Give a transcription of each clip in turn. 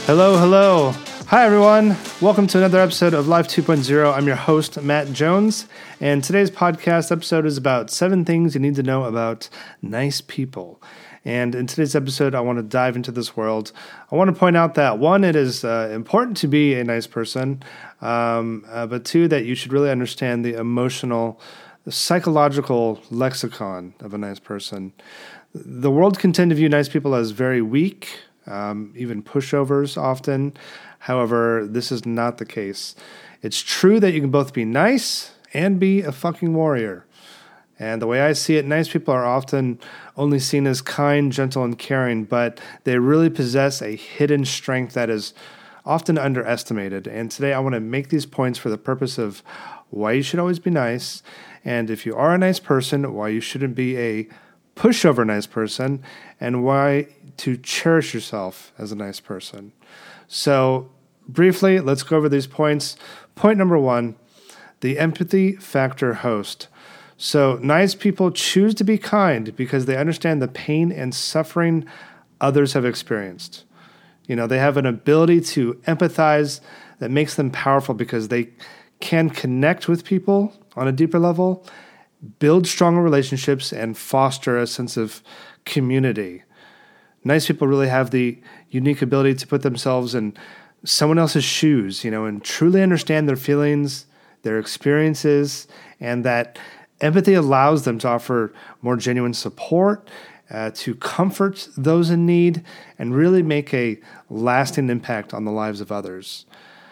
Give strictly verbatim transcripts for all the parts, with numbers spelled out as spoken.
Hello, hello. Hi, everyone. Welcome to another episode of Life two point oh. I'm your host, Matt Jones, and today's podcast episode is about seven things you need to know about nice people. And in today's episode, I want to dive into this world. I want to point out that, one, it is uh, important to be a nice person, um, uh, but two, that you should really understand the emotional, the psychological lexicon of a nice person. The world can tend to view nice people as very weak, um, even pushovers often. However, this is not the case. It's true that you can both be nice and be a fucking warrior. And the way I see it, nice people are often only seen as kind, gentle, and caring, but they really possess a hidden strength that is often underestimated. And today I want to make these points for the purpose of why you should always be nice, and if you are a nice person, why you shouldn't be a pushover nice person, and why to cherish yourself as a nice person. So briefly, let's go over these points. Point number one, the empathy factor host. So nice people choose to be kind because they understand the pain and suffering others have experienced. You know, they have an ability to empathize that makes them powerful because they can connect with people on a deeper level, build stronger relationships, and foster a sense of community. Nice people really have the unique ability to put themselves in someone else's shoes, you know, and truly understand their feelings, their experiences, and that empathy allows them to offer more genuine support, uh, to comfort those in need, and really make a lasting impact on the lives of others.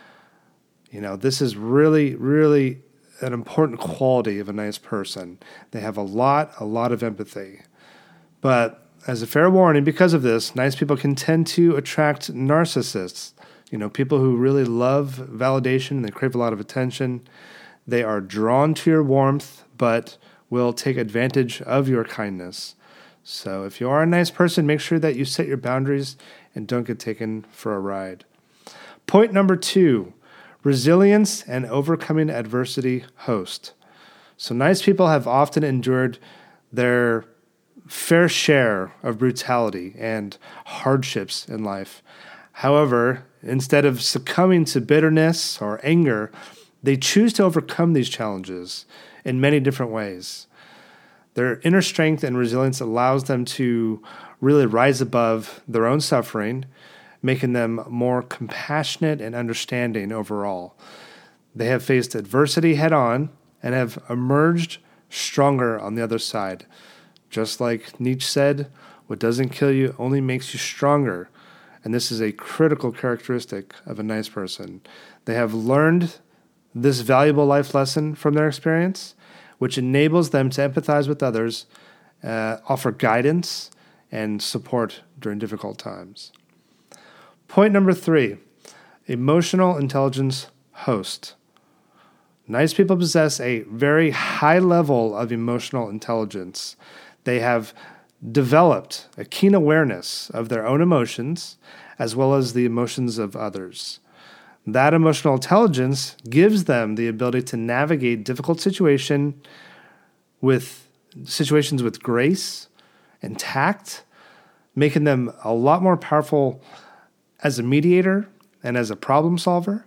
You know, this is really, really an important quality of a nice person. They have a lot, a lot of empathy. But as a fair warning, because of this, nice people can tend to attract narcissists, you know, people who really love validation and they crave a lot of attention. They are drawn to your warmth, but will take advantage of your kindness. So if you are a nice person, make sure that you set your boundaries and don't get taken for a ride. Point number two, resilience and overcoming adversity host. So nice people have often endured their fair share of brutality and hardships in life. However, instead of succumbing to bitterness or anger, they choose to overcome these challenges in many different ways. Their inner strength and resilience allows them to really rise above their own suffering, making them more compassionate and understanding overall. They have faced adversity head-on and have emerged stronger on the other side. Just like Nietzsche said, what doesn't kill you only makes you stronger. And this is a critical characteristic of a nice person. They have learned this valuable life lesson from their experience, which enables them to empathize with others, uh, offer guidance, and support during difficult times. Point number three, emotional intelligence host. Nice people possess a very high level of emotional intelligence. They have developed a keen awareness of their own emotions as well as the emotions of others. That emotional intelligence gives them the ability to navigate difficult situation with situations with grace and tact, making them a lot more powerful as a mediator and as a problem solver.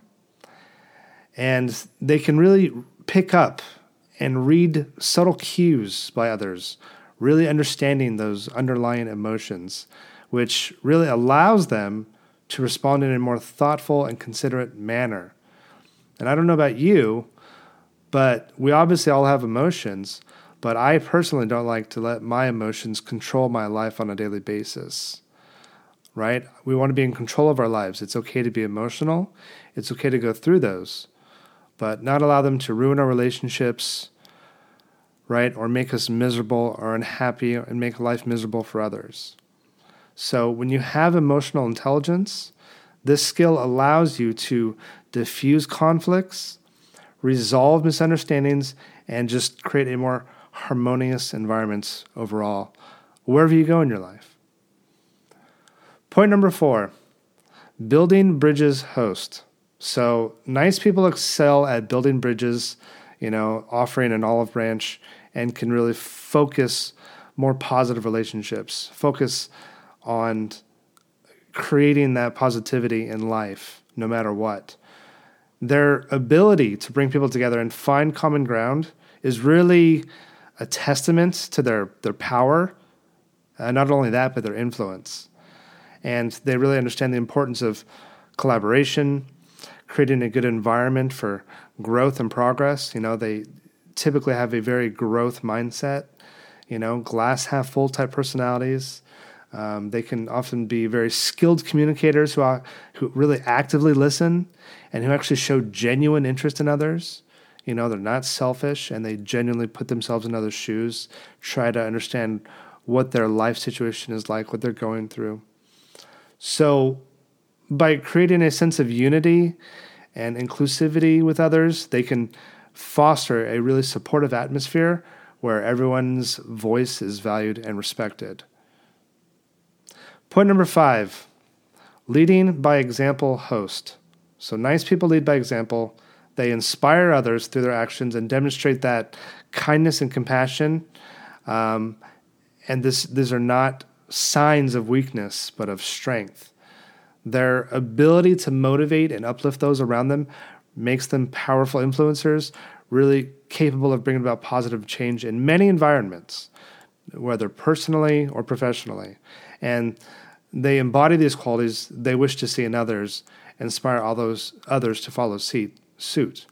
And they can really pick up and read subtle cues by others, really understanding those underlying emotions, which really allows them to respond in a more thoughtful and considerate manner. And I don't know about you, but we obviously all have emotions, but I personally don't like to let my emotions control my life on a daily basis, right? We want to be in control of our lives. It's okay to be emotional. It's okay to go through those, but not allow them to ruin our relationships, right? Or make us miserable or unhappy and make life miserable for others. So when you have emotional intelligence, this skill allows you to diffuse conflicts, resolve misunderstandings, and just create a more harmonious environment overall, wherever you go in your life. Point number four, building bridges host. So nice people excel at building bridges, you know, offering an olive branch, and can really focus more positive relationships, focus on creating that positivity in life, no matter what. Their ability to bring people together and find common ground is really a testament to their, their power, uh, not only that, but their influence. And they really understand the importance of collaboration, creating a good environment for growth and progress. You know, they typically have a very growth mindset, you know, glass half full type personalities. Um, they can often be very skilled communicators who are, who really actively listen and who actually show genuine interest in others. You know, they're not selfish and they genuinely put themselves in others' shoes, try to understand what their life situation is like, what they're going through. So by creating a sense of unity and inclusivity with others, they can foster a really supportive atmosphere where everyone's voice is valued and respected. Point number five, leading by example host. So nice people lead by example. They inspire others through their actions and demonstrate that kindness and compassion. Um, and this, these are not signs of weakness, but of strength. Their ability to motivate and uplift those around them makes them powerful influencers, really capable of bringing about positive change in many environments, whether personally or professionally. And they embody these qualities they wish to see in others, inspire all those others to follow suit.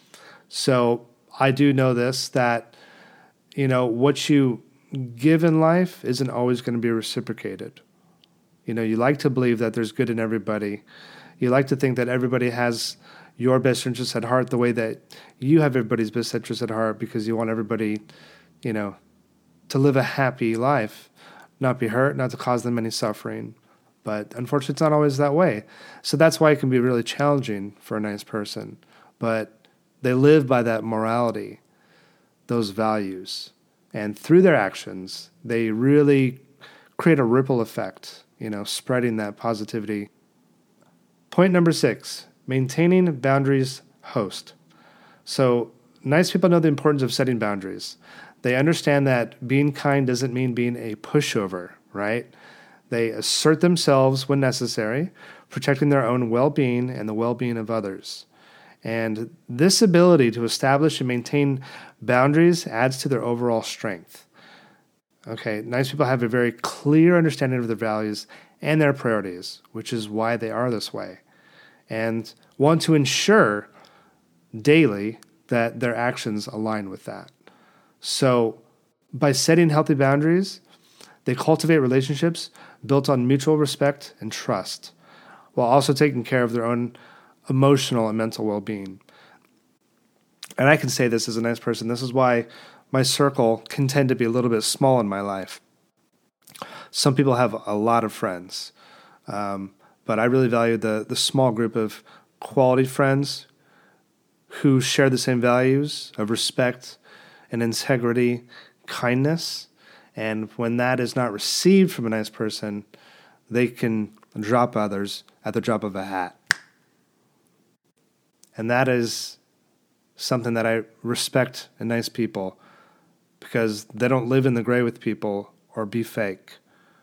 So I do know this, that, you know, what you give in life isn't always going to be reciprocated. You know, you like to believe that there's good in everybody. You like to think that everybody has your best interests at heart the way that you have everybody's best interests at heart, because you want everybody, you know, to live a happy life, not be hurt, not to cause them any suffering. But unfortunately, it's not always that way. So that's why it can be really challenging for a nice person. But they live by that morality, those values. And through their actions, they really create a ripple effect, you know, spreading that positivity. Point number six, maintaining boundaries host. So nice people know the importance of setting boundaries. They understand that being kind doesn't mean being a pushover, right? They assert themselves when necessary, protecting their own well-being and the well-being of others. And this ability to establish and maintain boundaries adds to their overall strength. Okay, nice people have a very clear understanding of their values and their priorities, which is why they are this way, and want to ensure daily that their actions align with that. So by setting healthy boundaries, they cultivate relationships built on mutual respect and trust, while also taking care of their own emotional and mental well-being. And I can say this as a nice person. This is why my circle can tend to be a little bit small in my life. Some people have a lot of friends, um, but I really value the, the small group of quality friends who share the same values of respect and integrity, kindness. And when that is not received from a nice person, they can drop others at the drop of a hat. And that is something that I respect in nice people, because they don't live in the gray with people or be fake.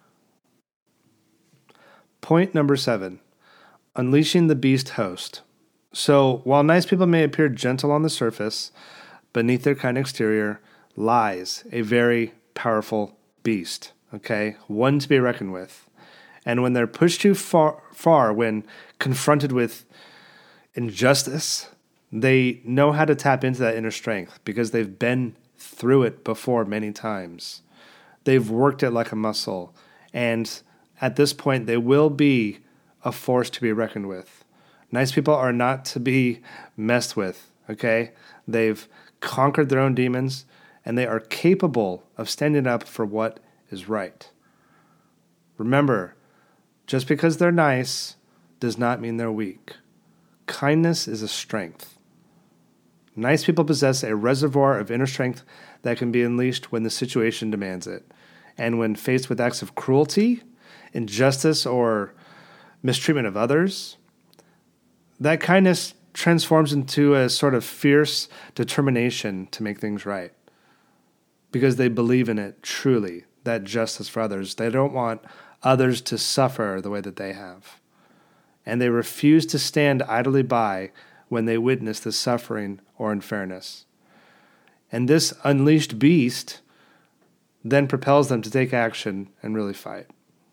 Point number seven, unleashing the beast host. So while nice people may appear gentle on the surface, beneath their kind exterior lies a very powerful beast, okay? One to be reckoned with. And when they're pushed too far, far when confronted with injustice, they know how to tap into that inner strength because they've been through it before many times. They've worked it like a muscle. And at this point, they will be a force to be reckoned with. Nice people are not to be messed with, okay? They've conquered their own demons, and they are capable of standing up for what is right. Remember, just because they're nice does not mean they're weak. Kindness is a strength. Nice people possess a reservoir of inner strength that can be unleashed when the situation demands it. And when faced with acts of cruelty, injustice, or mistreatment of others, that kindness transforms into a sort of fierce determination to make things right. Because they believe in it truly, that justice for others. They don't want others to suffer the way that they have. And they refuse to stand idly by when they witness the suffering or unfairness. And this unleashed beast then propels them to take action and really fight.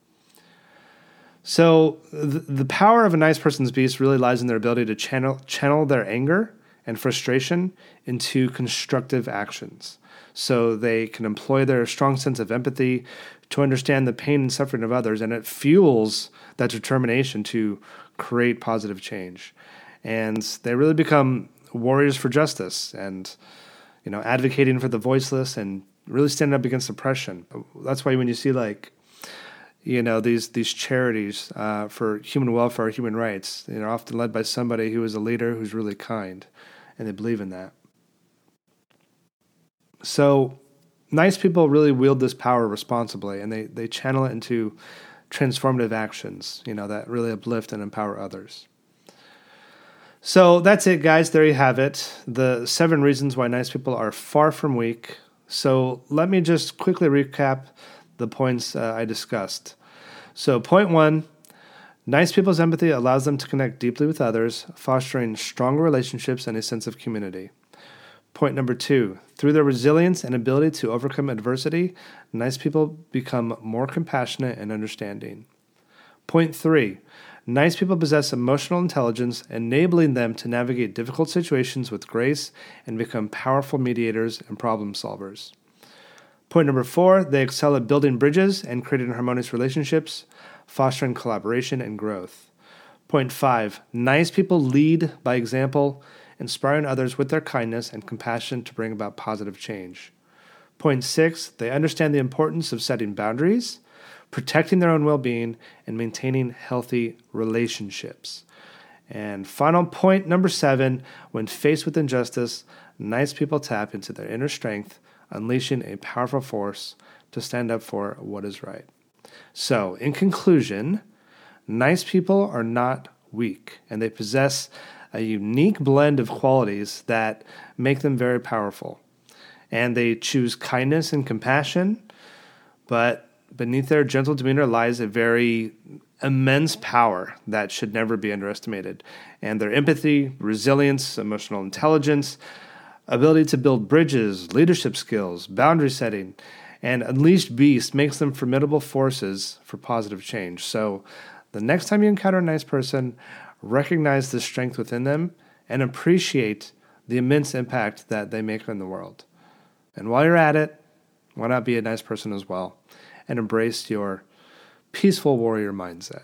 So the, the power of a nice person's beast really lies in their ability to channel channel their anger and frustration into constructive actions. So they can employ their strong sense of empathy to understand the pain and suffering of others, and it fuels that determination to create positive change. And they really become warriors for justice and, you know, advocating for the voiceless and really standing up against oppression. That's why when you see, like, you know, these these charities uh, for human welfare, human rights, you know, often led by somebody who is a leader who's really kind, and they believe in that. So nice people really wield this power responsibly, and they, they channel it into transformative actions, you know, that really uplift and empower others. So that's it, guys. There you have it. The seven reasons why nice people are far from weak. So let me just quickly recap the points uh, I discussed. So point one, nice people's empathy allows them to connect deeply with others, fostering stronger relationships and a sense of community. Point number two, through their resilience and ability to overcome adversity, nice people become more compassionate and understanding. Point three, nice people possess emotional intelligence, enabling them to navigate difficult situations with grace and become powerful mediators and problem solvers. Point number four, they excel at building bridges and creating harmonious relationships, fostering collaboration and growth. Point five, nice people lead by example, inspiring others with their kindness and compassion to bring about positive change. Point six, they understand the importance of setting boundaries, protecting their own well-being, and maintaining healthy relationships. And final point number seven, when faced with injustice, nice people tap into their inner strength, unleashing a powerful force to stand up for what is right. So, in conclusion, nice people are not weak, and they possess a unique blend of qualities that make them very powerful. And they choose kindness and compassion, but beneath their gentle demeanor lies a very immense power that should never be underestimated. And their empathy, resilience, emotional intelligence, ability to build bridges, leadership skills, boundary setting, and unleashed beast makes them formidable forces for positive change. So the next time you encounter a nice person, recognize the strength within them and appreciate the immense impact that they make in the world. And while you're at it, why not be a nice person as well and embrace your peaceful warrior mindset?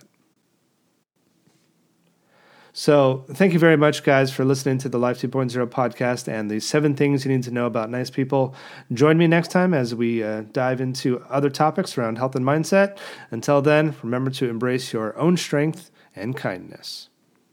So thank you very much, guys, for listening to the Life two point oh podcast and the seven things you need to know about nice people. Join me next time as we uh, dive into other topics around health and mindset. Until then, remember to embrace your own strength and kindness.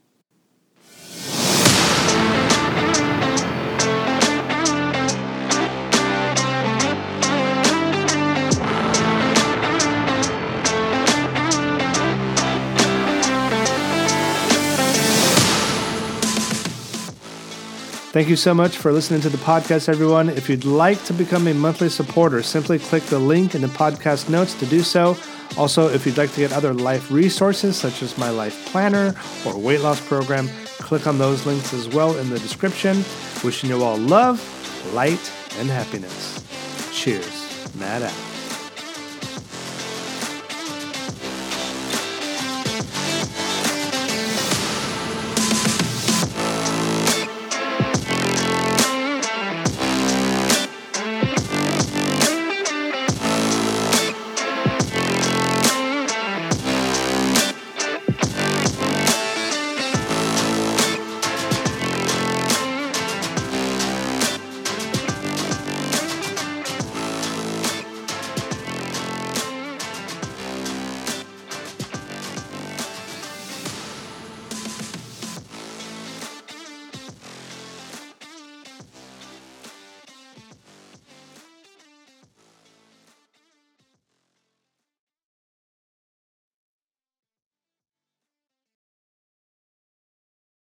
Thank you so much for listening to the podcast, everyone. If you'd like to become a monthly supporter, simply click the link in the podcast notes to do so. Also, if you'd like to get other life resources, such as my life planner or weight loss program, click on those links as well in the description. Wishing you all love, light, and happiness. Cheers. Matt out.